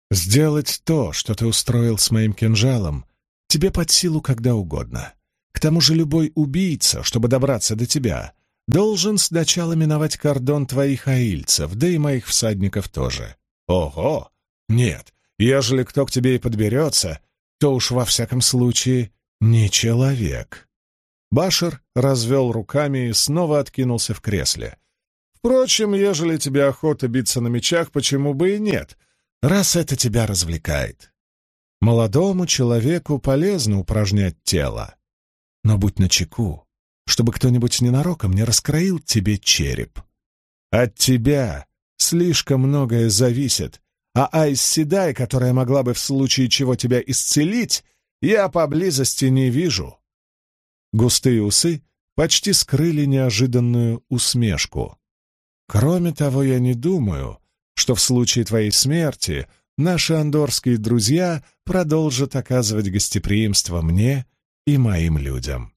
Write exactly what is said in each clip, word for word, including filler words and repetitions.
Сделать то, что ты устроил с моим кинжалом, тебе под силу когда угодно. К тому же любой убийца, чтобы добраться до тебя, должен сначала миновать кордон твоих аильцев, да и моих всадников тоже. Ого! Нет, ежели кто к тебе и подберется, то уж во всяком случае не человек. Башир развел руками и снова откинулся в кресле. Впрочем, ежели тебе охота биться на мечах, почему бы и нет, раз это тебя развлекает. Молодому человеку полезно упражнять тело. Но будь начеку, чтобы кто-нибудь ненароком не раскроил тебе череп. От тебя слишком многое зависит, а Айс Седай, которая могла бы в случае чего тебя исцелить, я поблизости не вижу. Густые усы почти скрыли неожиданную усмешку. Кроме того, я не думаю, что в случае твоей смерти наши андорские друзья продолжат оказывать гостеприимство мне и моим людям.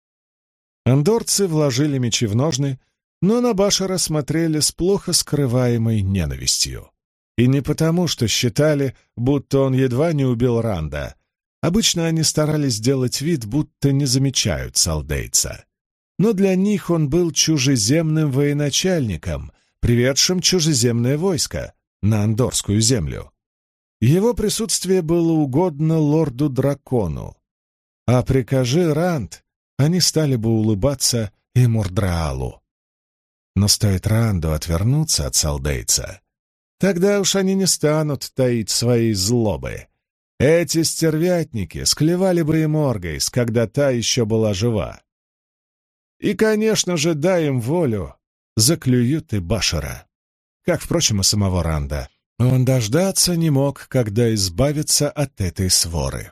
Андорцы вложили мечи в ножны, но на Башара смотрели с плохо скрываемой ненавистью. И не потому, что считали, будто он едва не убил Ранда. Обычно они старались сделать вид, будто не замечают салдейца. Но для них он был чужеземным военачальником, приведшим чужеземное войско на андорскую землю. Его присутствие было угодно лорду-дракону. А прикажи Ранд, они стали бы улыбаться и Мурдраалу. Но стоит Ранду отвернуться от салдейца, тогда уж они не станут таить своей злобы. Эти стервятники склевали бы и Моргейс, когда та еще была жива. И, конечно же, дай им волю, заклюют и Башара. Как, впрочем, и самого Ранда. Он дождаться не мог, когда избавиться от этой своры.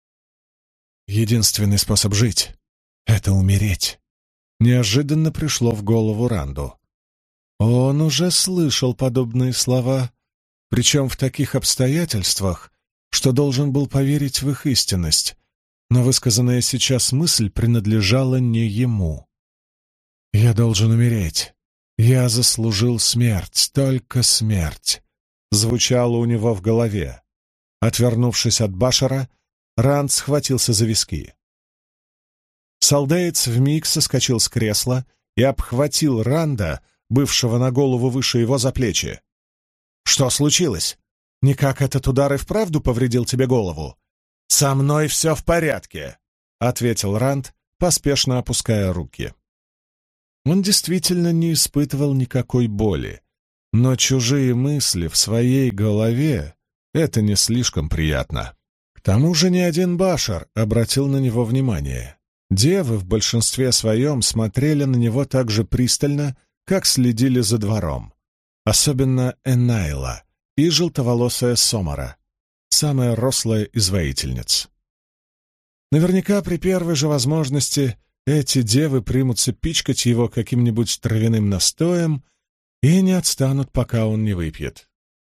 Единственный способ жить — это умереть. Неожиданно пришло в голову Ранду. Он уже слышал подобные слова, причем в таких обстоятельствах, что должен был поверить в их истинность, но высказанная сейчас мысль принадлежала не ему. «Я должен умереть. Я заслужил смерть, только смерть», — звучало у него в голове. Отвернувшись от Башара, Ранд схватился за виски. Салдеец вмиг соскочил с кресла и обхватил Ранда, бывшего на голову выше его, за плечи. «Что случилось? Никак этот удар и вправду повредил тебе голову?» «Со мной все в порядке», — ответил Ранд, поспешно опуская руки. Он действительно не испытывал никакой боли, но чужие мысли в своей голове — это не слишком приятно. К тому же ни один Башар обратил на него внимание. Девы в большинстве своем смотрели на него так же пристально, как следили за двором. Особенно Энайла и желтоволосая Сомара, самая рослая из воительниц. Наверняка при первой же возможности эти девы примутся пичкать его каким-нибудь травяным настоем и не отстанут, пока он не выпьет.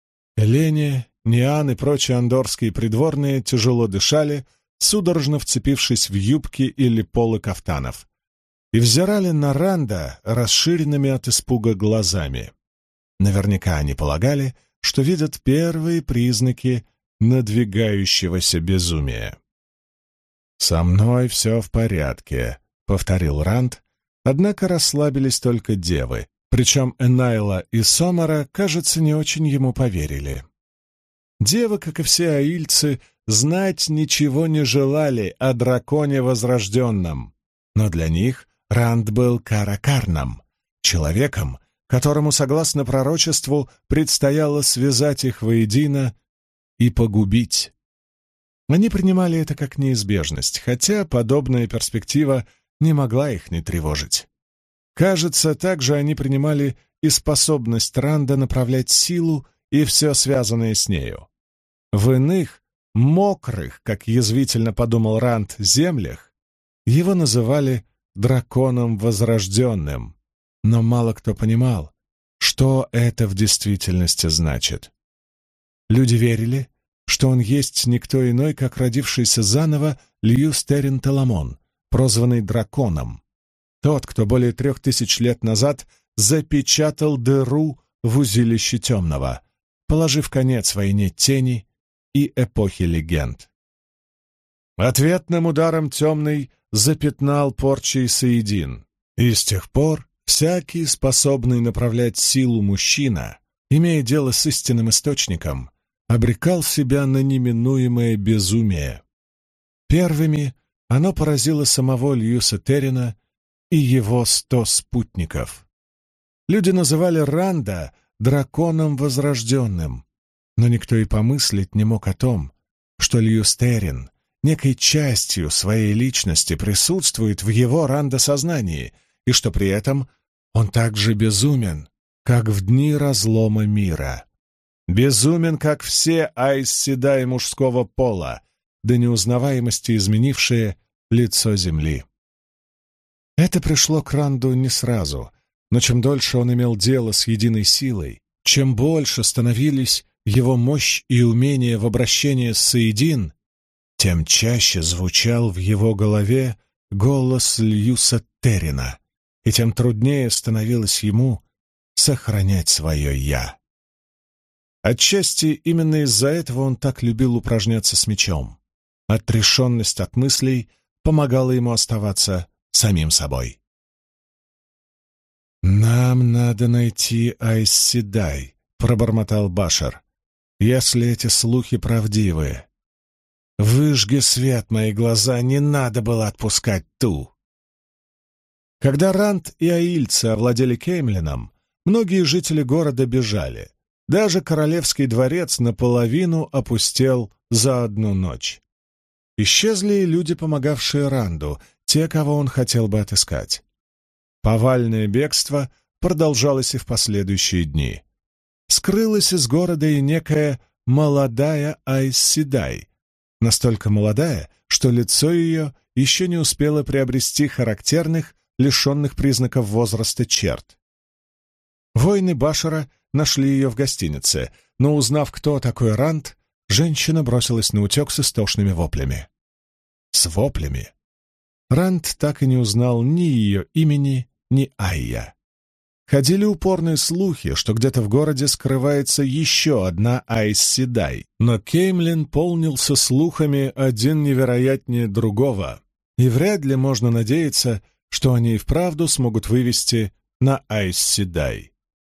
Элени, Ниан и прочие андорские придворные тяжело дышали, судорожно вцепившись в юбки или полы кафтанов, и взирали на Ранда расширенными от испуга глазами. Наверняка они полагали, что видят первые признаки надвигающегося безумия. «Со мной все в порядке», — повторил Ранд, однако расслабились только девы, причем Энайла и Сомара, кажется, не очень ему поверили. Девы, как и все аильцы, знать ничего не желали о драконе возрожденном, но для них Ранд был Каракарном, человеком, которому, согласно пророчеству, предстояло связать их воедино и погубить. Они принимали это как неизбежность, хотя подобная перспектива не могла их не тревожить. Кажется, также они принимали и способность Ранда направлять силу и все связанное с нею. В иных, мокрых, как язвительно подумал Ранд, землях его называли драконом возрожденным, но мало кто понимал, что это в действительности значит. Люди верили, что он есть никто иной, как родившийся заново Льюстерин Теламон, прозванный драконом, тот, кто более трех тысяч лет назад запечатал дыру в узилище темного, положив конец войне тени и эпохи легенд. Ответным ударом темный запятнал порчей Саидин, и с тех пор всякий, способный направлять силу мужчина, имея дело с истинным источником, обрекал себя на неминуемое безумие. Первыми оно поразило самого Льюса Террина и его сто спутников. Люди называли Ранда драконом возрожденным, но никто и помыслить не мог о том, что Льюс Террин некой частью своей личности присутствует в его Ранда-сознании, и что при этом он так же безумен, как в дни разлома мира. Безумен, как все Айс Седай мужского пола, до неузнаваемости изменившие лицо земли. Это пришло к Ранду не сразу, но чем дольше он имел дело с единой силой, чем больше становились его мощь и умение в обращении с Саидин, тем чаще звучал в его голове голос Льюса Террина, и тем труднее становилось ему сохранять свое «я». Отчасти именно из-за этого он так любил упражняться с мечом. Отрешенность от мыслей помогала ему оставаться самим собой. «Нам надо найти Айс Седай», — пробормотал Башар, — «если эти слухи правдивы. Выжги свет мои глаза, не надо было отпускать ту». Когда Ранд и аильцы овладели Кеймлином, многие жители города бежали. Даже королевский дворец наполовину опустел за одну ночь. Исчезли и люди, помогавшие Ранду, те, кого он хотел бы отыскать. Повальное бегство продолжалось и в последующие дни. Скрылась из города и некая молодая Айс Седай, настолько молодая, что лицо ее еще не успело приобрести характерных, лишенных признаков возраста черт. Воины Башара нашли ее в гостинице, но, узнав, кто такой Ранд, женщина бросилась на утек с истошными воплями. С воплями Ранд так и не узнал ни ее имени, ни Айя. Ходили упорные слухи, что где-то в городе скрывается еще одна Айс Седай, но Кеймлин полнился слухами один невероятнее другого, и вряд ли можно надеяться, что они и вправду смогут вывести на Айс Седай.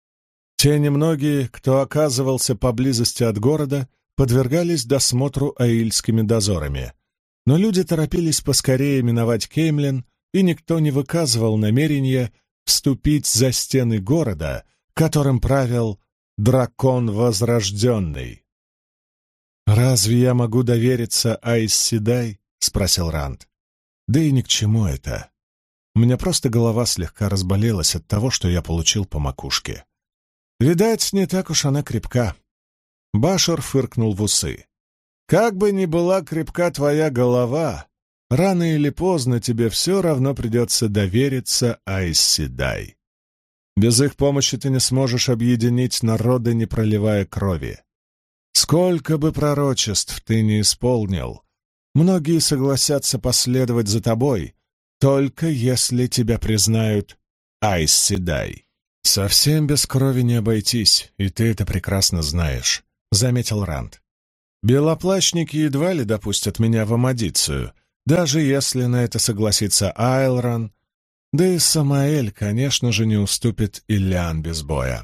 Те немногие, кто оказывался поблизости от города, подвергались досмотру аильскими дозорами, но люди торопились поскорее миновать Кеймлин, и никто не выказывал намерения вступить за стены города, которым правил дракон возрожденный. «Разве я могу довериться Айс Седай?» — спросил Ранд. «Да и ни к чему это. У меня просто голова слегка разболелась от того, что я получил по макушке. Видать, не так уж она крепка». Башар фыркнул в усы. «Как бы ни была крепка твоя голова, рано или поздно тебе все равно придется довериться Айс Седай. Без их помощи ты не сможешь объединить народы, не проливая крови. Сколько бы пророчеств ты не исполнил, многие согласятся последовать за тобой, только если тебя признают Айс Седай. Совсем без крови не обойтись, и ты это прекрасно знаешь», — заметил Ранд. «Белоплащники едва ли допустят меня в Амадицию, даже если на это согласится Айлран, да и Самаэль, конечно же, не уступит Ильян без боя.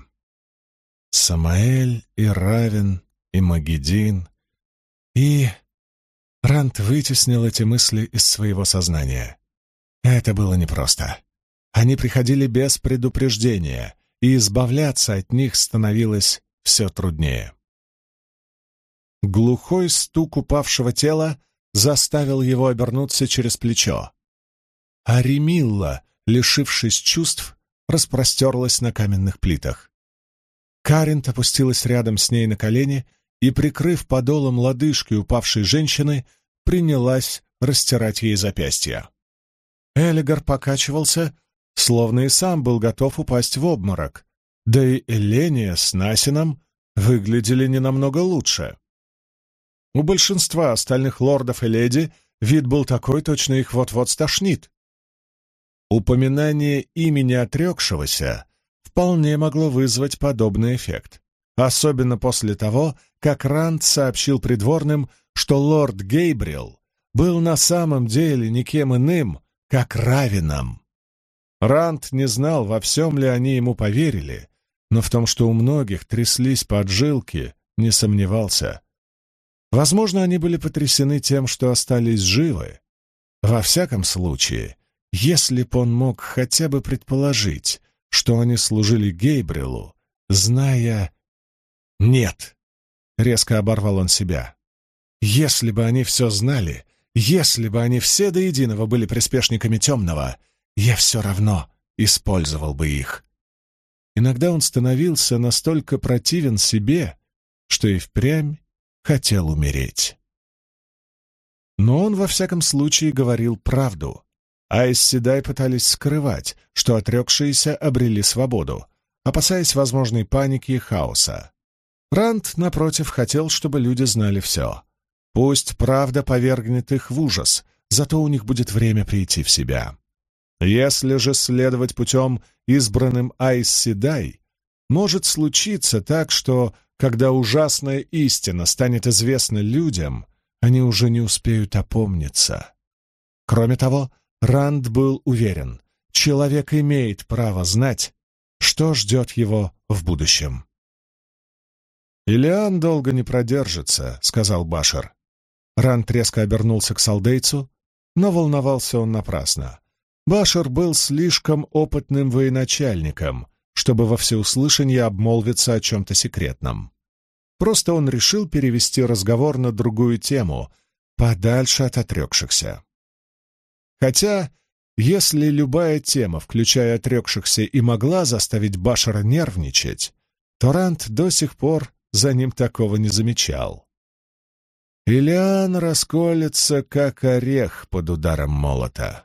Самаэль и Равен, и Магедин, и...» Ранд вытеснил эти мысли из своего сознания. Это было непросто. Они приходили без предупреждения, и избавляться от них становилось все труднее. Глухой стук упавшего тела заставил его обернуться через плечо. А Ремилла, лишившись чувств, распростерлась на каменных плитах. Карент опустилась рядом с ней на колени и, прикрыв подолом лодыжки упавшей женщины, принялась растирать ей запястья. Элигар покачивался, словно и сам был готов упасть в обморок, да и Эления с Насином выглядели не намного лучше. У большинства остальных лордов и леди вид был такой, точно их вот-вот стошнит. Упоминание имени отрекшегося вполне могло вызвать подобный эффект, особенно после того, как Ранд сообщил придворным, что лорд Гейбриэл был на самом деле никем иным, как Равином. Ранд не знал, во всем ли они ему поверили, но в том, что у многих тряслись поджилки, не сомневался. Возможно, они были потрясены тем, что остались живы. Во всяком случае, если б он мог хотя бы предположить, что они служили Гейбриэлу, зная... «Нет!» — резко оборвал он себя. «Если бы они все знали, если бы они все до единого были приспешниками Темного, я все равно использовал бы их». Иногда он становился настолько противен себе, что и впрямь хотел умереть. Но он, во всяком случае, говорил правду. Айс Седай пытались скрывать, что отрекшиеся обрели свободу, опасаясь возможной паники и хаоса. Ранд, напротив, хотел, чтобы люди знали все. Пусть правда повергнет их в ужас, зато у них будет время прийти в себя. Если же следовать путем, избранным Айс Седай, может случиться так, что, когда ужасная истина станет известна людям, они уже не успеют опомниться. Кроме того, Ранд был уверен, человек имеет право знать, что ждет его в будущем. «Илиан долго не продержится», — сказал Башар. Ранд резко обернулся к салдейцу, но волновался он напрасно. Башар был слишком опытным военачальником, чтобы во всеуслышание обмолвиться о чем-то секретном. Просто он решил перевести разговор на другую тему, подальше от отрекшихся. Хотя, если любая тема, включая отрекшихся, и могла заставить Башара нервничать, то Ранд до сих пор за ним такого не замечал. Илиан расколется, как орех под ударом молота.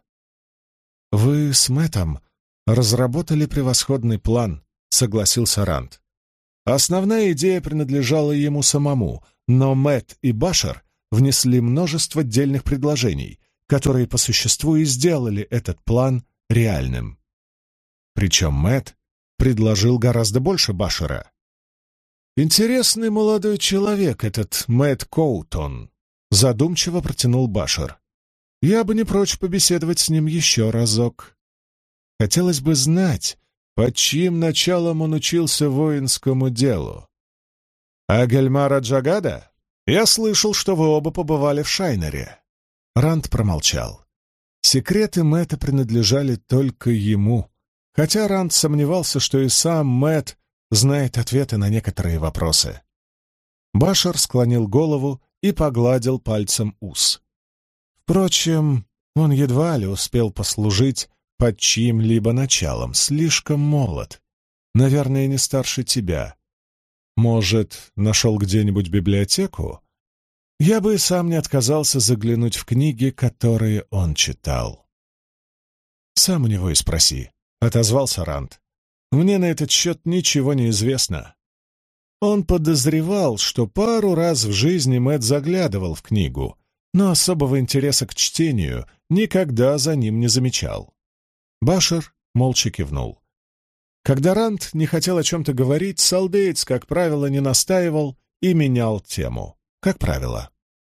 «Вы с Мэттом разработали превосходный план», — согласился Ранд. Основная идея принадлежала ему самому, но Мэтт и Башар внесли множество дельных предложений, которые по существу и сделали этот план реальным. Причем Мэтт предложил гораздо больше Башара. «Интересный молодой человек этот Мэтт Коутон», — задумчиво протянул Башар. «Я бы не прочь побеседовать с ним еще разок. Хотелось бы знать, под чьим началом он учился воинскому делу. А Гельмара Джагада? Я слышал, что вы оба побывали в Шайнере». Ранд промолчал. Секреты Мэтта принадлежали только ему, хотя Ранд сомневался, что и сам Мэтт знает ответы на некоторые вопросы. Башар склонил голову и погладил пальцем ус. Впрочем, он едва ли успел послужить под чьим-либо началом, слишком молод, наверное, не старше тебя. Может, нашел где-нибудь библиотеку? Я бы и сам не отказался заглянуть в книги, которые он читал. «Сам у него и спроси», — отозвался Ранд. «Мне на этот счет ничего не известно». Он подозревал, что пару раз в жизни Мэтт заглядывал в книгу, но особого интереса к чтению никогда за ним не замечал. Башар молча кивнул. Когда Ранд не хотел о чем-то говорить, салдеец, как правило, не настаивал и менял тему. Как правило.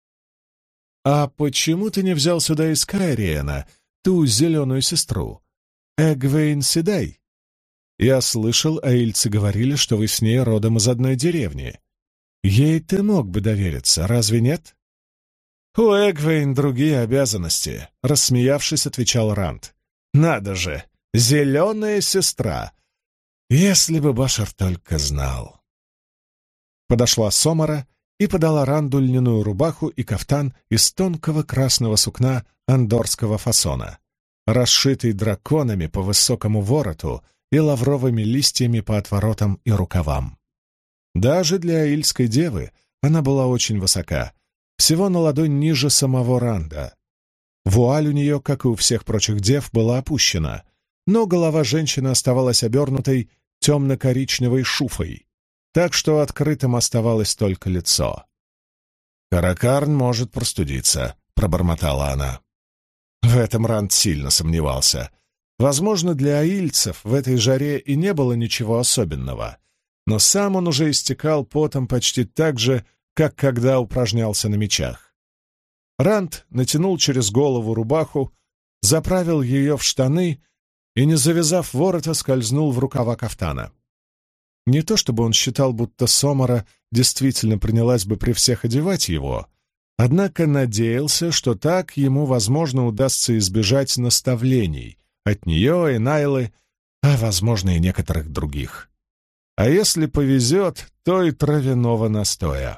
«А почему ты не взял сюда из Кайриена ту зеленую сестру? Эгвейн Седай? Я слышал, аильцы говорили, что вы с ней родом из одной деревни. Ей ты мог бы довериться, разве нет?» «У Эгвейн другие обязанности», — рассмеявшись, отвечал Ранд. «Надо же, зеленая сестра! Если бы Башар только знал!» Подошла Сомара и подала Ранду льняную рубаху и кафтан из тонкого красного сукна андорского фасона, расшитый драконами по высокому вороту и лавровыми листьями по отворотам и рукавам. Даже для аильской девы она была очень высока, всего на ладонь ниже самого Ранда. Вуаль у нее, как и у всех прочих дев, была опущена, но голова женщины оставалась обернутой темно-коричневой шуфой, так что открытым оставалось только лицо. «Каракарн может простудиться», — пробормотала она. В этом Ранд сильно сомневался. Возможно, для аильцев в этой жаре и не было ничего особенного, но сам он уже истекал потом почти так же, как когда упражнялся на мечах. Ранд натянул через голову рубаху, заправил ее в штаны и, не завязав ворота, скользнул в рукава кафтана. Не то чтобы он считал, будто Сомара действительно принялась бы при всех одевать его, однако надеялся, что так ему, возможно, удастся избежать наставлений от нее и Найлы, а, возможно, и некоторых других. А если повезет, то и травяного настоя.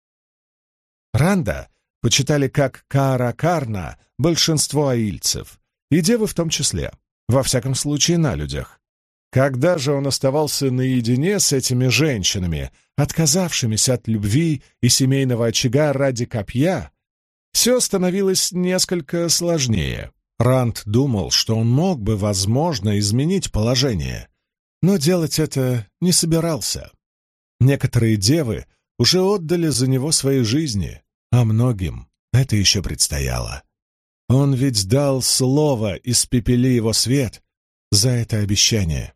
Ранда почитали как Кааракарна большинство аильцев, и девы в том числе, во всяком случае на людях. Когда же он оставался наедине с этими женщинами, отказавшимися от любви и семейного очага ради копья, все становилось несколько сложнее. Ранд думал, что он мог бы, возможно, изменить положение, но делать это не собирался. Некоторые девы уже отдали за него свои жизни, а многим это еще предстояло. Он ведь дал слово «испепели его свет» за это обещание.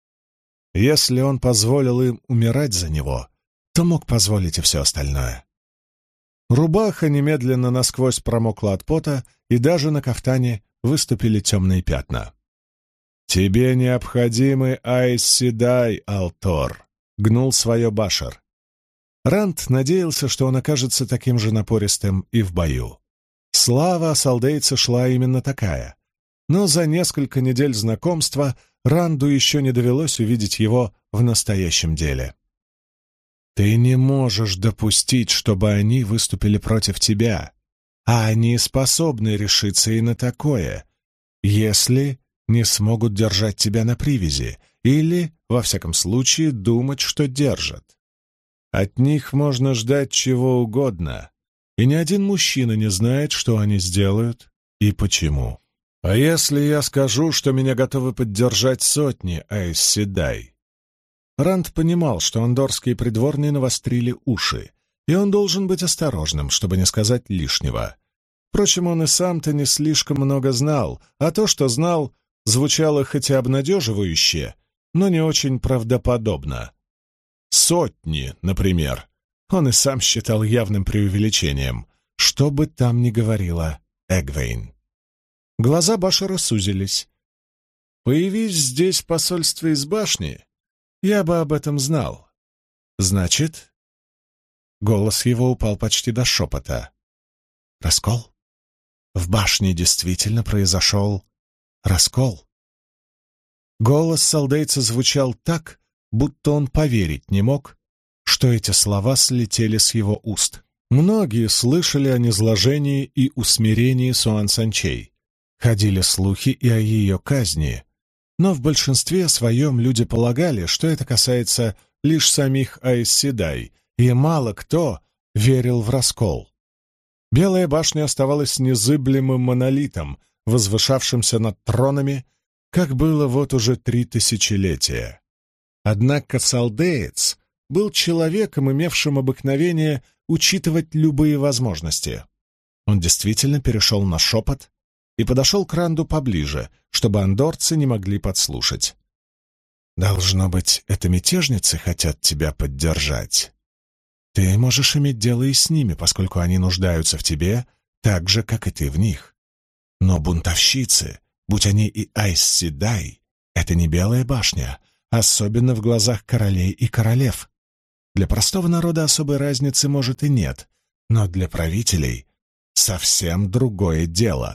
Если он позволил им умирать за него, то мог позволить и все остальное. Рубаха немедленно насквозь промокла от пота, и даже на кафтане выступили темные пятна. «Тебе необходимы Айс Седай, Алтор», — гнул свое Башар. Ранд надеялся, что он окажется таким же напористым и в бою. Слава о салдейце шла именно такая, но за несколько недель знакомства Ранду еще не довелось увидеть его в настоящем деле. «Ты не можешь допустить, чтобы они выступили против тебя, а они способны решиться и на такое, если не смогут держать тебя на привязи или, во всяком случае, думать, что держат. От них можно ждать чего угодно, и ни один мужчина не знает, что они сделают и почему. А если я скажу, что меня готовы поддержать сотни Айс Седай?» Ранд понимал, что андорские придворные навострили уши, и он должен быть осторожным, чтобы не сказать лишнего. Впрочем, он и сам-то не слишком много знал, а то, что знал, звучало хоть и обнадеживающе, но не очень правдоподобно. Сотни, например, он и сам считал явным преувеличением, что бы там ни говорила Эгвейн. Глаза Башара сузились. «Появись здесь посольство из башни, я бы об этом знал. Значит...» Голос его упал почти до шепота. «Раскол? В башне действительно произошел раскол?» Голос салдейца звучал так, будто он поверить не мог, что эти слова слетели с его уст. Многие слышали о низложении и усмирении Суан Санчей. Ходили слухи и о ее казни, но в большинстве своем люди полагали, что это касается лишь самих Айс Седай, и мало кто верил в раскол. Белая башня оставалась незыблемым монолитом, возвышавшимся над тронами, как было вот уже три тысячелетия. Однако салдеец был человеком, имевшим обыкновение учитывать любые возможности. Он действительно перешел на шепот и подошел к Ранду поближе, чтобы андорцы не могли подслушать. «Должно быть, это мятежницы хотят тебя поддержать. Ты можешь иметь дело и с ними, поскольку они нуждаются в тебе так же, как и ты в них. Но бунтовщицы, будь они и Айс Седай, это не Белая башня, особенно в глазах королей и королев. Для простого народа особой разницы, может, и нет, но для правителей совсем другое дело».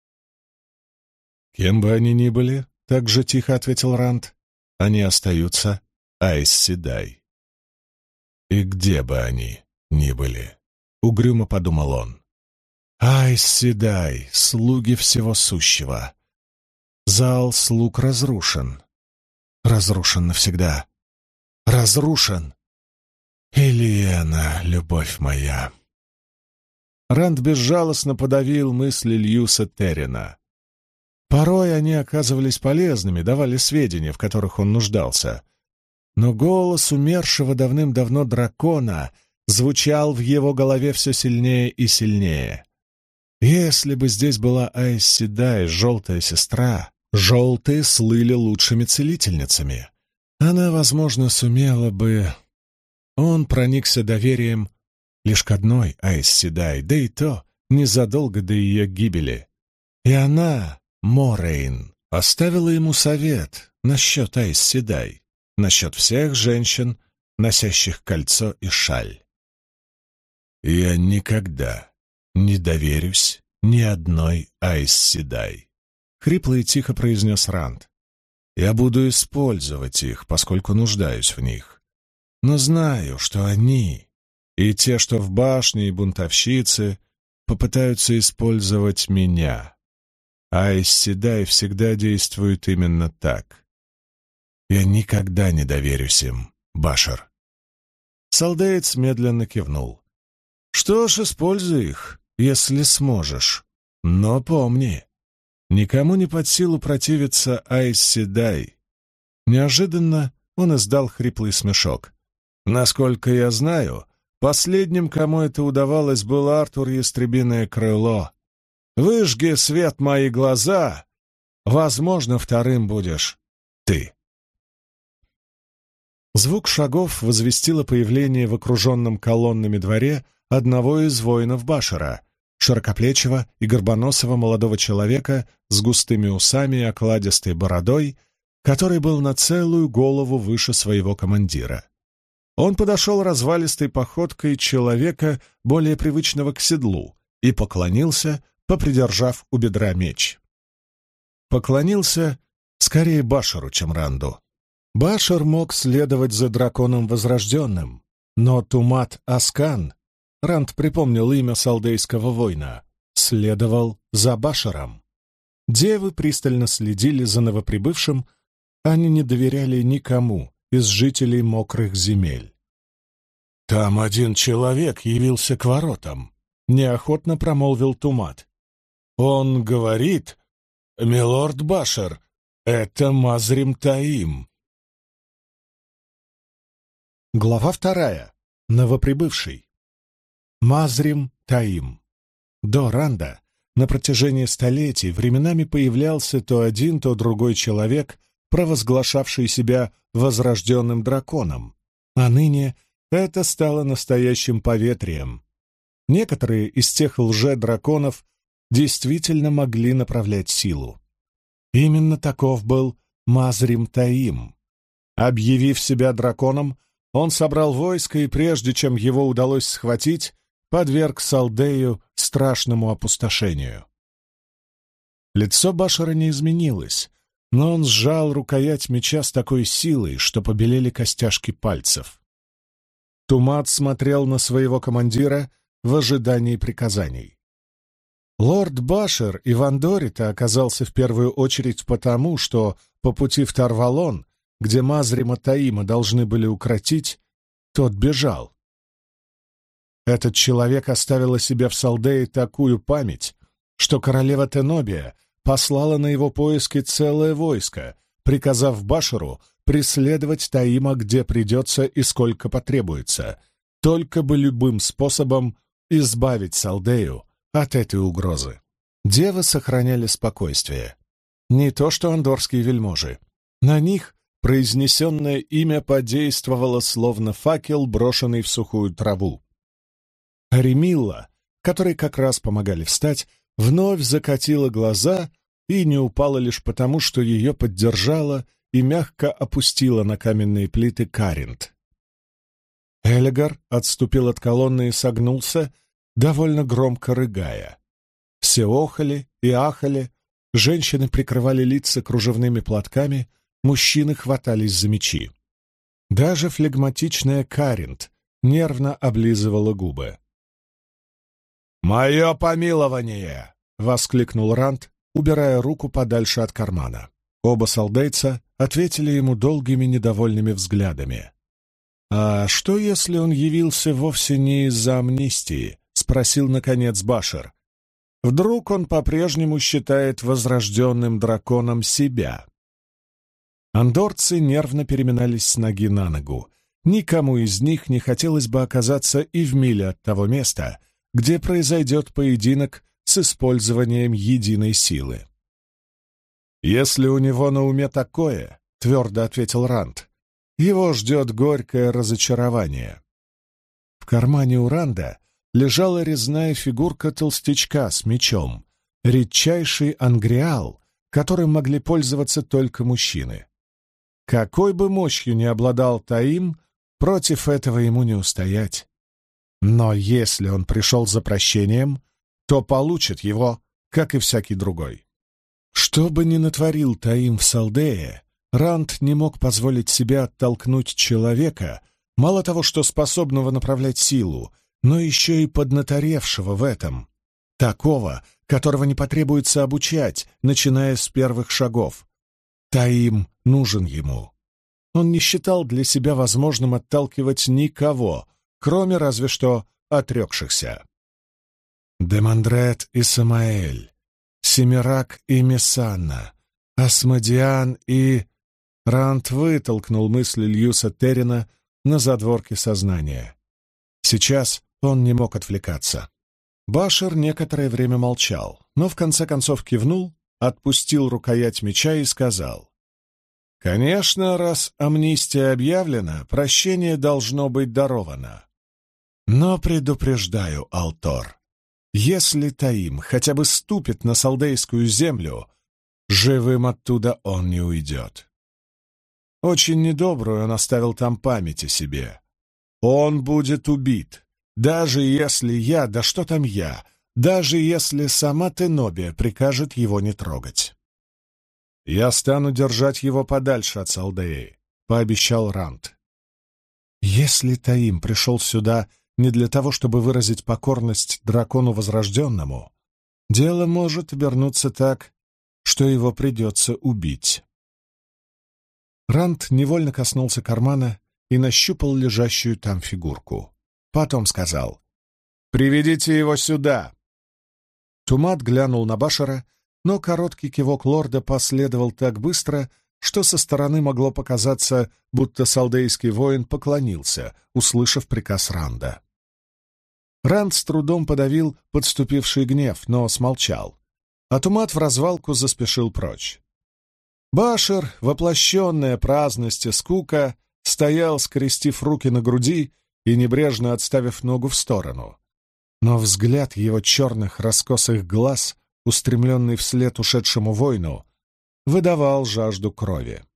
«Кем бы они ни были, — так же тихо ответил Ранд, — они остаются Айс Седай. И где бы они ни были, — угрюмо подумал он. Айс Седай, слуги всего сущего. Зал слуг разрушен. Разрушен навсегда. Разрушен. Илиена, любовь моя. Ранд безжалостно подавил мысли Льюса Террина. Порой они оказывались полезными, давали сведения, в которых он нуждался. Но голос умершего давным-давно дракона звучал в его голове все сильнее и сильнее. Если бы здесь была Айс Седай, желтая сестра, желтые слыли лучшими целительницами. она, возможно, сумела бы... Он проникся доверием лишь к одной Айс Седай, да и то незадолго до ее гибели. И она, Морейн, оставила ему совет насчет Айс Седай, насчет всех женщин, носящих кольцо и шаль. «Я никогда не доверюсь ни одной Айс Седай», — хрипло и тихо произнес Ранд. «Я буду использовать их, поскольку нуждаюсь в них. Но знаю, что они, и те, что в башне, и бунтовщицы, попытаются использовать меня. Айс Седай всегда действует именно так. Я никогда не доверюсь им, Башар». Салдеец медленно кивнул. «Что ж, используй их, если сможешь. Но помни, никому не под силу противиться Айс Седай». Неожиданно он издал хриплый смешок. «Насколько я знаю, последним, кому это удавалось, был Артур Ястребиное Крыло. Выжги свет мои глаза, возможно, вторым будешь ты». Звук шагов возвестило появление в окруженном колоннами дворе одного из воинов Башара, широкоплечего и горбоносого молодого человека с густыми усами и окладистой бородой, который был на целую голову выше своего командира. Он подошел развалистой походкой человека, более привычного к седлу, и поклонился, попридержав у бедра меч. Поклонился скорее Башару, чем Ранду. Башар мог следовать за драконом Возрожденным, но Тумат Аскан, Ранд припомнил имя салдейского воина, следовал за Башаром. Девы пристально следили за новоприбывшим, они не доверяли никому из жителей мокрых земель. «Там один человек явился к воротам», — неохотно промолвил Тумат. «Он говорит, милорд Башар, это Мазрим Таим». Глава вторая. Новоприбывший. Мазрим Таим. До Ранда на протяжении столетий временами появлялся то один, то другой человек, провозглашавший себя возрожденным драконом, а ныне это стало настоящим поветрием. Некоторые из тех лже-драконов действительно могли направлять силу. Именно таков был Мазрим Таим. Объявив себя драконом, он собрал войско и, прежде чем его удалось схватить, подверг Салдею страшному опустошению. Лицо Башара не изменилось, но он сжал рукоять меча с такой силой, что побелели костяшки пальцев. Тумат смотрел на своего командира в ожидании приказаний. Лорд Башар и Вандорита оказался в первую очередь потому, что по пути в Тарвалон, где Мазрима Таима должны были укротить, тот бежал. Этот человек оставил о себе в Салдее такую память, что королева Тенобия послала на его поиски целое войско, приказав Башару преследовать Таима где придется и сколько потребуется, только бы любым способом избавить Салдею от этой угрозы. Девы сохраняли спокойствие. Не то что андорские вельможи. На них произнесенное имя подействовало, словно факел, брошенный в сухую траву. Аремилла, которой как раз помогали встать, вновь закатила глаза и не упала лишь потому, что ее поддержала и мягко опустила на каменные плиты Каринт. Элегар отступил от колонны и согнулся, довольно громко рыгая. Все охали и ахали, женщины прикрывали лица кружевными платками, мужчины хватались за мечи. Даже флегматичная Каринт нервно облизывала губы. «Мое помилование!» — воскликнул Ранд, убирая руку подальше от кармана. Оба салдейца ответили ему долгими недовольными взглядами. «А что, если он явился вовсе не из-за амнистии?» — спросил, наконец, Башар. «Вдруг он по-прежнему считает возрожденным драконом себя?» Андорцы нервно переминались с ноги на ногу. Никому из них не хотелось бы оказаться и в миле от того места, где произойдет поединок с использованием единой силы. «Если у него на уме такое, — твердо ответил Ранд, его ждет горькое разочарование. В кармане у Ранда лежала резная фигурка толстячка с мечом, редчайший ангриал, которым могли пользоваться только мужчины. Какой бы мощью ни обладал Таим, против этого ему не устоять. Но если он пришел за прощением, то получит его, как и всякий другой. Что бы ни натворил Таим в Салдее, Ранд не мог позволить себе оттолкнуть человека, мало того, что способного направлять силу, но еще и поднаторевшего в этом. Такого, которого не потребуется обучать, начиная с первых шагов. Таим нужен ему. Он не считал для себя возможным отталкивать никого, кроме разве что отрекшихся. Демандрет и Самаэль, Семирак и Мессанна, Асмодиан и... Ранд вытолкнул мысли Льюса Террина на задворки сознания. Сейчас он не мог отвлекаться. Башер некоторое время молчал, но в конце концов кивнул, отпустил рукоять меча и сказал: «Конечно, раз амнистия объявлена, прощение должно быть даровано. Но предупреждаю, Алтор, если Таим хотя бы ступит на салдейскую землю, живым оттуда он не уйдет. Очень недобрую он оставил там память о себе. Он будет убит, даже если я, да что там я, даже если сама Тенобия прикажет его не трогать. Я стану держать его подальше от Салдеи», — пообещал Ранд. Если Таим пришел сюда не для того, чтобы выразить покорность дракону Возрожденному, дело может обернуться так, что его придется убить. Ранд невольно коснулся кармана и нащупал лежащую там фигурку. Потом сказал: «Приведите его сюда!» Тумат глянул на Башера, но короткий кивок лорда последовал так быстро, что со стороны могло показаться, будто салдейский воин поклонился, услышав приказ Ранда. Ранд с трудом подавил подступивший гнев, но смолчал, а Тумат в развалку заспешил прочь. Башер, воплощенная праздность и скука, стоял, скрестив руки на груди и небрежно отставив ногу в сторону. Но взгляд его черных раскосых глаз, устремленный вслед ушедшему воину, выдавал жажду крови.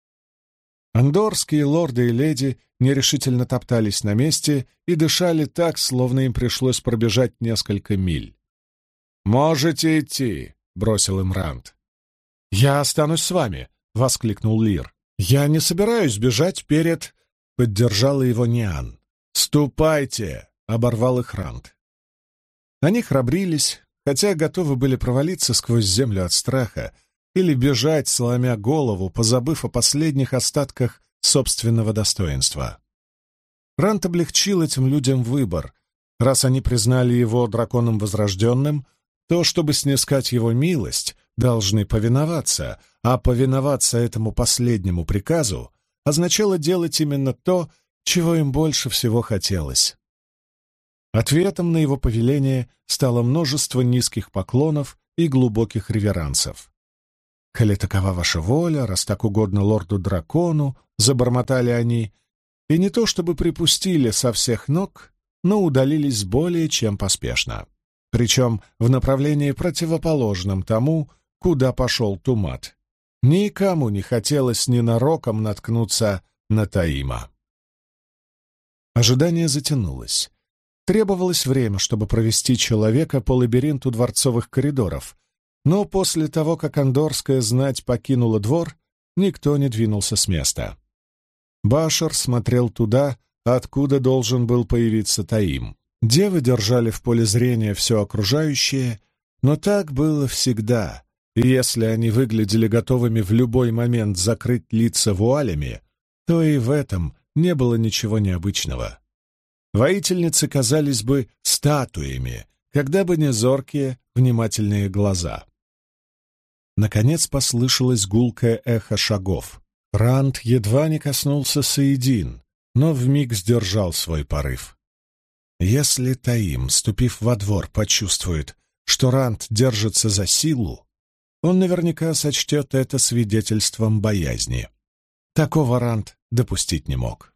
Андорские лорды и леди нерешительно топтались на месте и дышали так, словно им пришлось пробежать несколько миль. «Можете идти», — бросил им Ранд. «Я останусь с вами», — воскликнул Лир. «Я не собираюсь бежать перед...» — поддержала его Ниан. «Ступайте», — оборвал их Ранд. Они храбрились, хотя готовы были провалиться сквозь землю от страха или бежать, сломя голову, позабыв о последних остатках собственного достоинства. Ранд облегчил этим людям выбор. Раз они признали его драконом Возрожденным, то, чтобы снискать его милость, должны повиноваться, а повиноваться этому последнему приказу означало делать именно то, чего им больше всего хотелось. Ответом на его повеление стало множество низких поклонов и глубоких реверансов. «Коли такова ваша воля, раз так угодно лорду-дракону», — забормотали они, и не то чтобы припустили со всех ног, но удалились более чем поспешно, причем в направлении противоположном тому, куда пошел Тумат. Никому не хотелось ненароком наткнуться на Таима. Ожидание затянулось. Требовалось время, чтобы провести человека по лабиринту дворцовых коридоров, но после того, как андорская знать покинула двор, никто не двинулся с места. Башер смотрел туда, откуда должен был появиться Таим. Девы держали в поле зрения все окружающее, но так было всегда, и если они выглядели готовыми в любой момент закрыть лица вуалями, то и в этом не было ничего необычного. Воительницы казались бы статуями, когда бы не зоркие, внимательные глаза. Наконец послышалось гулкое эхо шагов. Ранд едва не коснулся Саидин, но вмиг сдержал свой порыв. Если Таим, ступив во двор, почувствует, что Ранд держится за силу, он наверняка сочтет это свидетельством боязни. Такого Ранд допустить не мог.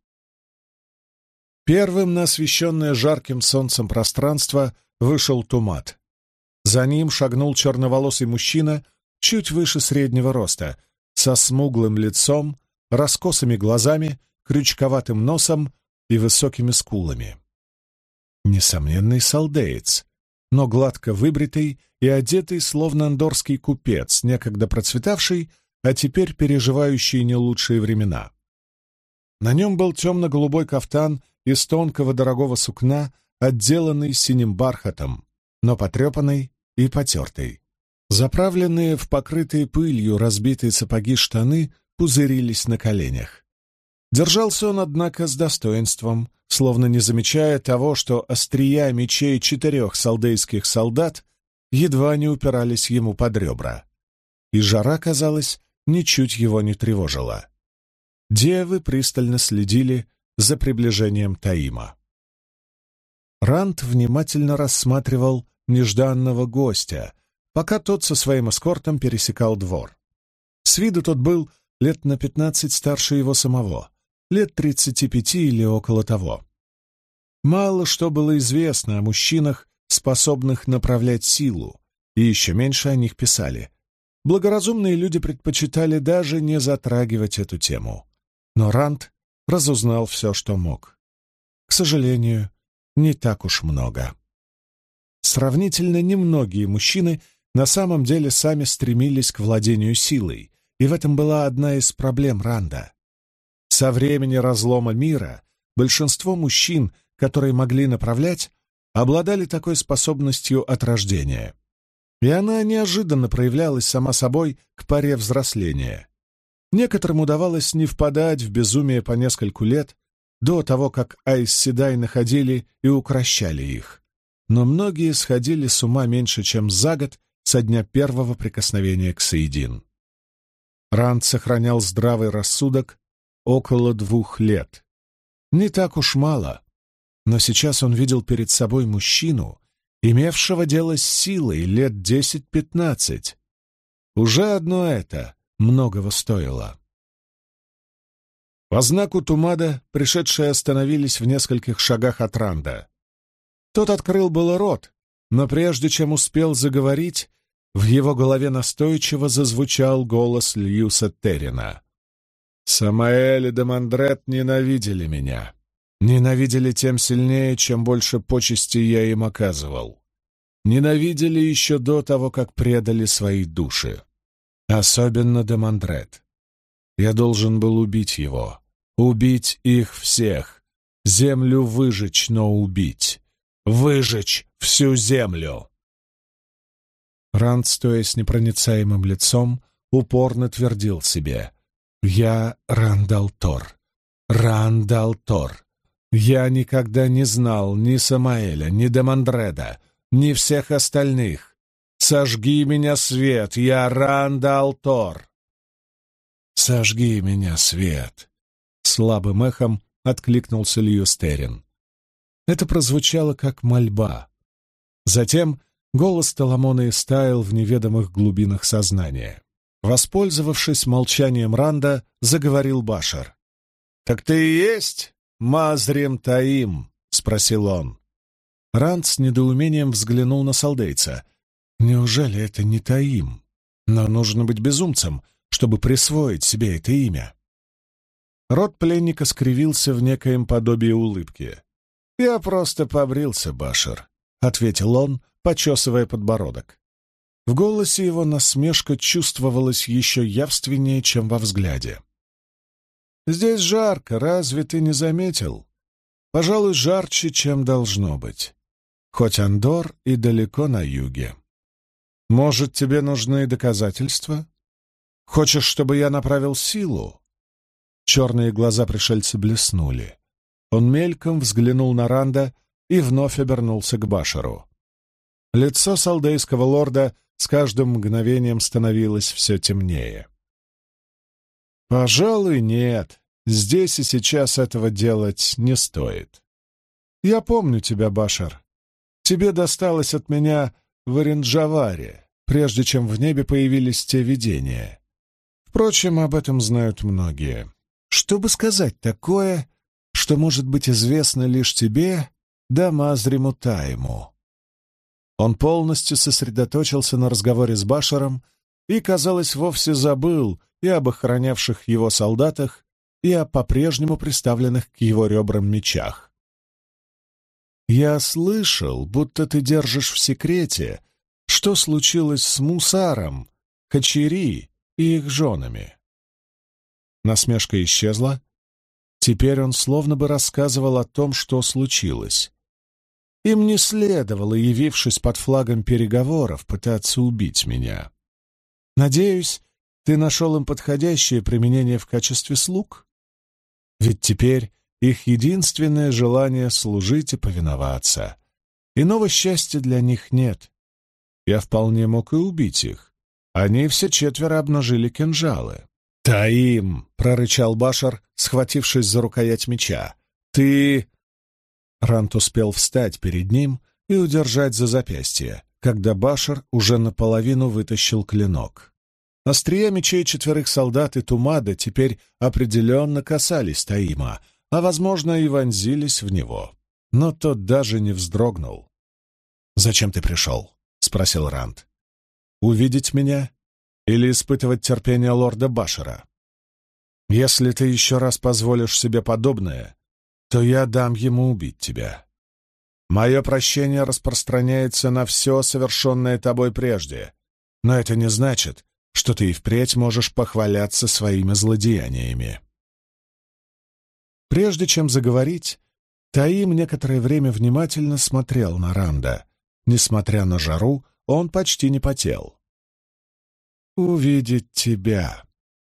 Первым на освещенное жарким солнцем пространство вышел Тумат. За ним шагнул черноволосый мужчина, чуть выше среднего роста, со смуглым лицом, раскосыми глазами, крючковатым носом и высокими скулами. Несомненный салдеец, но гладко выбритый и одетый, словно андорский купец, некогда процветавший, а теперь переживающий не лучшие времена. На нем был темно-голубой кафтан из тонкого дорогого сукна, отделанный синим бархатом, но потрепанный и потертый. Заправленные в покрытые пылью разбитые сапоги штаны пузырились на коленях. Держался он, однако, с достоинством, словно не замечая того, что острия мечей четырех салдейских солдат едва не упирались ему под ребра. И жара, казалось, ничуть его не тревожила. Девы пристально следили за приближением Таима. Ранд внимательно рассматривал нежданного гостя, пока тот со своим эскортом пересекал двор. С виду тот был лет на пятнадцать старше его самого, лет тридцати пяти или около того. Мало что было известно о мужчинах, способных направлять силу, и еще меньше о них писали. Благоразумные люди предпочитали даже не затрагивать эту тему. Но Ранд разузнал все, что мог. К сожалению, не так уж много. Сравнительно немногие мужчины на самом деле сами стремились к владению силой, и в этом была одна из проблем Ранда. Со времени разлома мира большинство мужчин, которые могли направлять, обладали такой способностью от рождения. И она неожиданно проявлялась сама собой к поре взросления. Некоторым удавалось не впадать в безумие по нескольку лет до того, как Айс Седай находили и укрощали их. Но многие сходили с ума меньше, чем за год со дня первого прикосновения к Саидин. Ранд сохранял здравый рассудок около двух лет. Не так уж мало, но сейчас он видел перед собой мужчину, имевшего дело с силой лет десять-пятнадцать. Уже одно это многого стоило. По знаку Тумада пришедшие остановились в нескольких шагах от Ранда. Тот открыл было рот, но прежде чем успел заговорить, в его голове настойчиво зазвучал голос Льюса Террина. «Самаэль и Демандрет ненавидели меня. Ненавидели тем сильнее, чем больше почести я им оказывал. Ненавидели еще до того, как предали свои души. Особенно Демандрет. Я должен был убить его. Убить их всех. Землю выжечь, но убить. Выжечь всю землю!» Ранд, стоя с непроницаемым лицом, упорно твердил себе: «Я Рандал Тор. Рандал Тор. Я никогда не знал ни Самаэля, ни Демандреда, ни всех остальных. Сожги меня, свет! Я Рандал Тор!» «Сожги меня, свет!» — слабым эхом откликнулся Льюс Террин. Это прозвучало как мольба. Затем голос Таламона истаял в неведомых глубинах сознания. Воспользовавшись молчанием Ранда, заговорил Башар. «Так ты и есть Мазрим Таим?» — спросил он. Ранд с недоумением взглянул на салдейца. «Неужели это не Таим? Но нужно быть безумцем, чтобы присвоить себе это имя». Рот пленника скривился в некоем подобии улыбки. «Я просто побрился, Башар», — ответил он, почесывая подбородок. В голосе его насмешка чувствовалась еще явственнее, чем во взгляде. «Здесь жарко, разве ты не заметил? Пожалуй, жарче, чем должно быть. Хоть Андор и далеко на юге. Может, тебе нужны доказательства? Хочешь, чтобы я направил силу?» Черные глаза пришельца блеснули. Он мельком взглянул на Ранда и вновь обернулся к Башару. Лицо салдейского лорда с каждым мгновением становилось все темнее. «Пожалуй, нет. Здесь и сейчас этого делать не стоит. Я помню тебя, Башар. Тебе досталось от меня в Оринджаваре, прежде чем в небе появились те видения. Впрочем, об этом знают многие. Чтобы сказать такое, что может быть известно лишь тебе, да Мазриму Тайму. Он полностью сосредоточился на разговоре с Башаром и, казалось, вовсе забыл и об охранявших его солдатах, и о по-прежнему приставленных к его ребрам мечах. «Я слышал, будто ты держишь в секрете, что случилось с Мусаром, Качери и их женами». Насмешка исчезла. Теперь он словно бы рассказывал о том, что случилось. Им не следовало, явившись под флагом переговоров, пытаться убить меня. Надеюсь, ты нашел им подходящее применение в качестве слуг? Ведь теперь их единственное желание — служить и повиноваться. Иного счастья для них нет. Я вполне мог и убить их. Они все четверо обнажили кинжалы. «Таим!» — прорычал Башар, схватившись за рукоять меча. «Ты...» Рант успел встать перед ним и удержать за запястье, когда Башар уже наполовину вытащил клинок. Острия мечей четверых солдат и Тумада теперь определенно касались Таима, а, возможно, и вонзились в него. Но тот даже не вздрогнул. «Зачем ты пришел?» — спросил Рант. «Увидеть меня или испытывать терпение лорда Башара? Если ты еще раз позволишь себе подобное, то я дам ему убить тебя. Мое прощение распространяется на все, совершенное тобой прежде, но это не значит, что ты и впредь можешь похваляться своими злодеяниями». Прежде чем заговорить, Таим некоторое время внимательно смотрел на Ранда. Несмотря на жару, он почти не потел. «Увидеть тебя.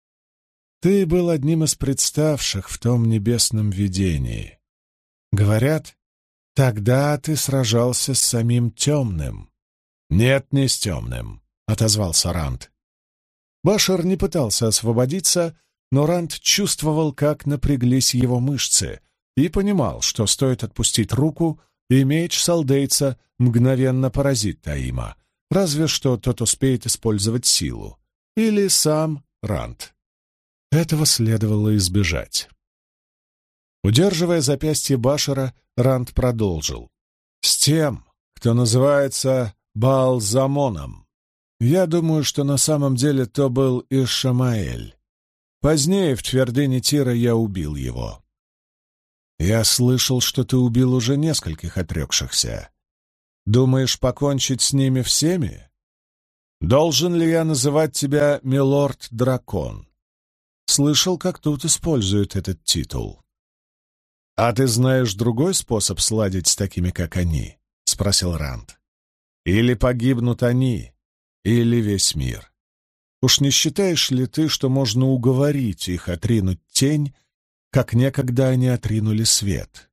Ты был одним из представших в том небесном видении. Говорят, тогда ты сражался с самим темным». «Нет, не с темным», — отозвался Ранд. Башар не пытался освободиться, но Ранд чувствовал, как напряглись его мышцы, и понимал, что стоит отпустить руку, и меч салдейца мгновенно поразит Таима, разве что тот успеет использовать силу. Или сам Ранд. Этого следовало избежать. Удерживая запястье Башара, Ранд продолжил. «С тем, кто называется Баал-Замоном. Я думаю, что на самом деле то был Ишмаэль. Позднее в твердыне Тира я убил его. Я слышал, что ты убил уже нескольких отрекшихся. Думаешь покончить с ними всеми? Должен ли я называть тебя Милорд-Дракон? Слышал, как тут используют этот титул. А ты знаешь другой способ сладить с такими, как они?» — спросил Ранд. «Или погибнут они, или весь мир. Уж не считаешь ли ты, что можно уговорить их отринуть тень, как некогда они отринули свет?»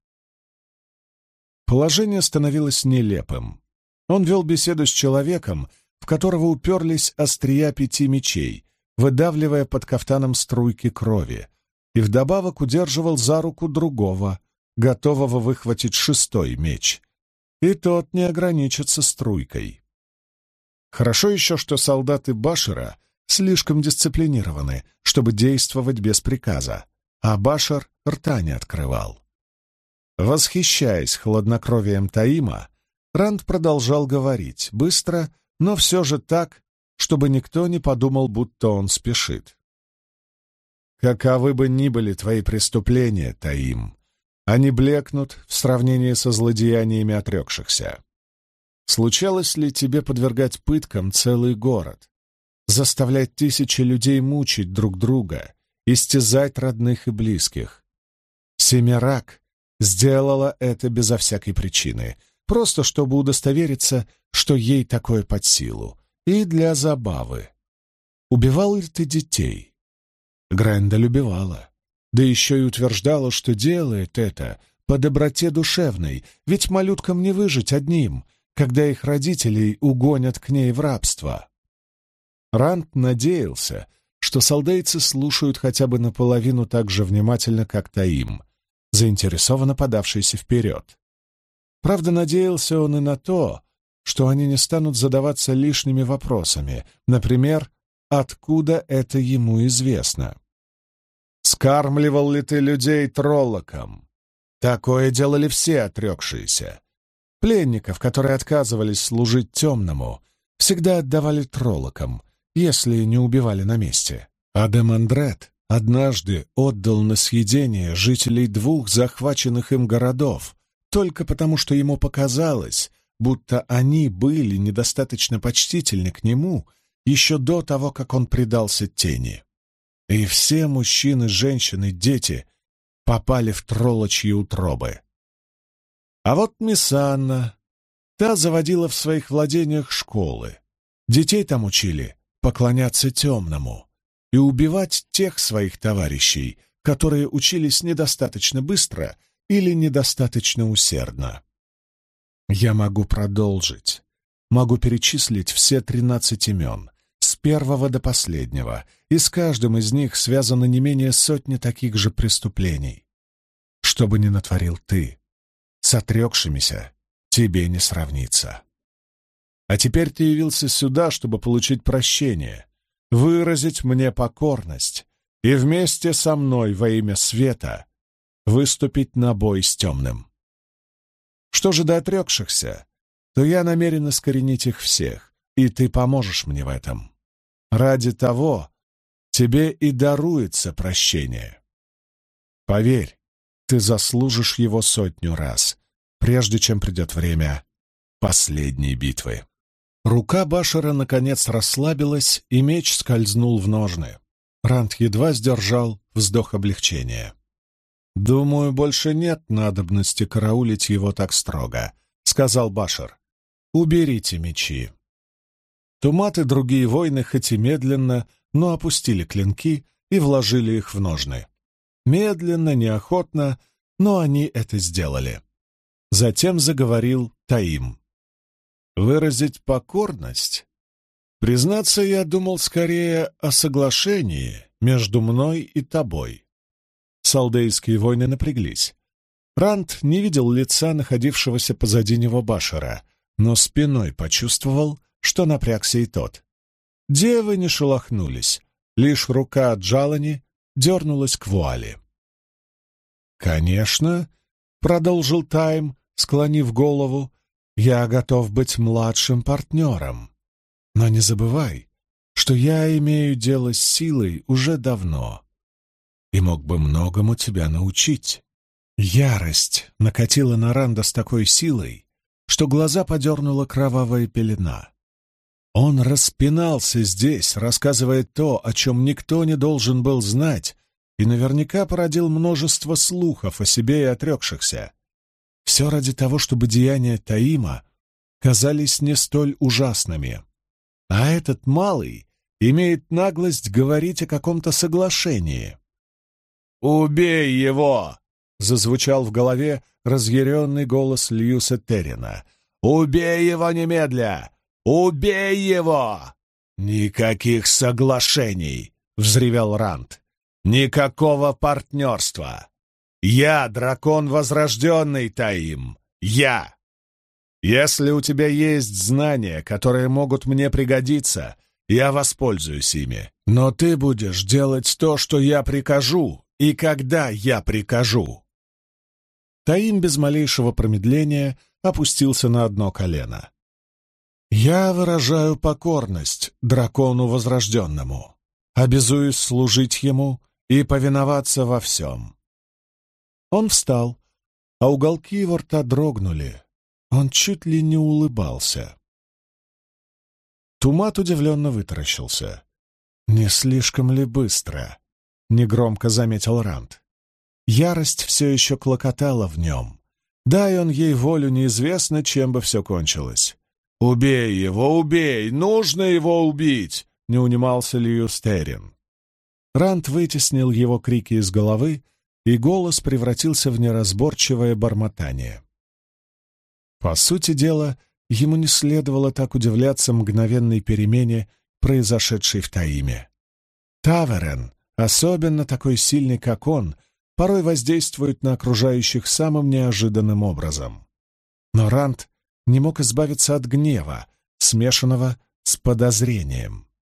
Положение становилось нелепым. Он вел беседу с человеком, в которого уперлись острия пяти мечей, выдавливая под кафтаном струйки крови, и вдобавок удерживал за руку другого, готового выхватить шестой меч. И тот не ограничится струйкой. Хорошо еще, что солдаты Башара слишком дисциплинированы, чтобы действовать без приказа, а Башар рта не открывал. Восхищаясь хладнокровием Таима, Ранд продолжал говорить, быстро, но все же так, чтобы никто не подумал, будто он спешит. «Каковы бы ни были твои преступления, Таим, они блекнут в сравнении со злодеяниями отрекшихся. Случалось ли тебе подвергать пыткам целый город, заставлять тысячи людей мучить друг друга, истязать родных и близких? Семирак сделала это безо всякой причины, просто чтобы удостовериться, что ей такое под силу, и для забавы. Убивал ли ты детей?» Грендель убивала, да еще и утверждала, что делает это по доброте душевной, ведь малюткам не выжить одним, когда их родителей угонят к ней в рабство. Ранд надеялся, что солдейцы слушают хотя бы наполовину так же внимательно, как Таим, заинтересованно подавшийся вперед. Правда, надеялся он и на то, что они не станут задаваться лишними вопросами, например, откуда это ему известно. С Вкармливал ли ты людей троллоком? Такое делали все отрекшиеся. Пленников, которые отказывались служить темному, всегда отдавали троллокам, если не убивали на месте. А Демандрет однажды отдал на съедение жителей двух захваченных им городов, только потому что ему показалось, будто они были недостаточно почтительны к нему еще до того, как он предался тени. И все мужчины, женщины, дети попали в троллочьи утробы. А вот Мисанна, та заводила в своих владениях школы. Детей там учили поклоняться темному и убивать тех своих товарищей, которые учились недостаточно быстро или недостаточно усердно. Я могу продолжить. Могу перечислить все тринадцать имен, с первого до последнего, и с каждым из них связано не менее сотни таких же преступлений. Что бы ни натворил ты, с отрекшимися тебе не сравнится. А теперь ты явился сюда, чтобы получить прощение, выразить мне покорность и вместе со мной во имя света выступить на бой с темным. Что же до отрекшихся, то я намерен искоренить их всех, и ты поможешь мне в этом. Ради того тебе и даруется прощение. Поверь, ты заслужишь его сотню раз, прежде чем придет время последней битвы. Рука Башара наконец расслабилась, и меч скользнул в ножны. Ранд едва сдержал вздох облегчения. «Думаю, больше нет надобности караулить его так строго», — сказал Башар. «Уберите мечи». Тумат и другие воины хоть и медленно, но опустили клинки и вложили их в ножны. Медленно, неохотно, но они это сделали. Затем заговорил Таим. «Выразить покорность? Признаться, я думал скорее о соглашении между мной и тобой». Салдейские воины напряглись. Ранд не видел лица находившегося позади него Башара, но спиной почувствовал, что напрягся и тот. Девы не шелохнулись, лишь рука Джалани дернулась к вуали. «Конечно», — продолжил Таим, склонив голову, — «я готов быть младшим партнером. Но не забывай, что я имею дело с силой уже давно и мог бы многому тебя научить». Ярость накатила на Ранда с такой силой, что глаза подернула кровавая пелена. Он распинался здесь, рассказывая то, о чем никто не должен был знать, и наверняка породил множество слухов о себе и отрекшихся. Все ради того, чтобы деяния Таима казались не столь ужасными. А этот малый имеет наглость говорить о каком-то соглашении. «Убей его!» — зазвучал в голове разъяренный голос Льюса Террина. «Убей его немедля! Убей его!» «Никаких соглашений!» — взревел Ранд. «Никакого партнерства! Я дракон возрожденный, Таим! Я! Если у тебя есть знания, которые могут мне пригодиться, я воспользуюсь ими. Но ты будешь делать то, что я прикажу, и когда я прикажу!» Таим без малейшего промедления опустился на одно колено. «Я выражаю покорность дракону возрожденному, обязуюсь служить ему и повиноваться во всем». Он встал, а уголки его рта дрогнули. Он чуть ли не улыбался. Тумат удивленно вытаращился. «Не слишком ли быстро?» — негромко заметил Ранд. Ярость все еще клокотала в нем. Дай он ей волю, неизвестно, чем бы все кончилось. «Убей его, убей! Нужно его убить!» — не унимался Льюс Террин. Ранд вытеснил его крики из головы, и голос превратился в неразборчивое бормотание. По сути дела, ему не следовало так удивляться мгновенной перемене, произошедшей в Таиме. Таверен, особенно такой сильный, как он, порой воздействует на окружающих самым неожиданным образом. Но Ранд не мог избавиться от гнева, смешанного с подозрением.